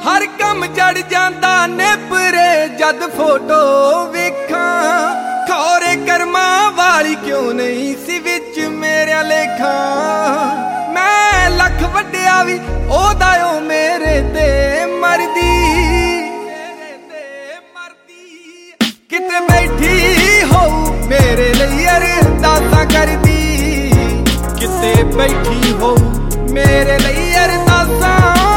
हर कम चढ़ जांदा नेपरे जद फोटो वेखां खौरे कर्मा वाली क्यों नहीं सी विच मेरे लेखा मैं लख वड्डिया भी ओदा ओ मेरे ते मरदी किते बैठी हो मेरे लिए अरदासां करदी किते बैठी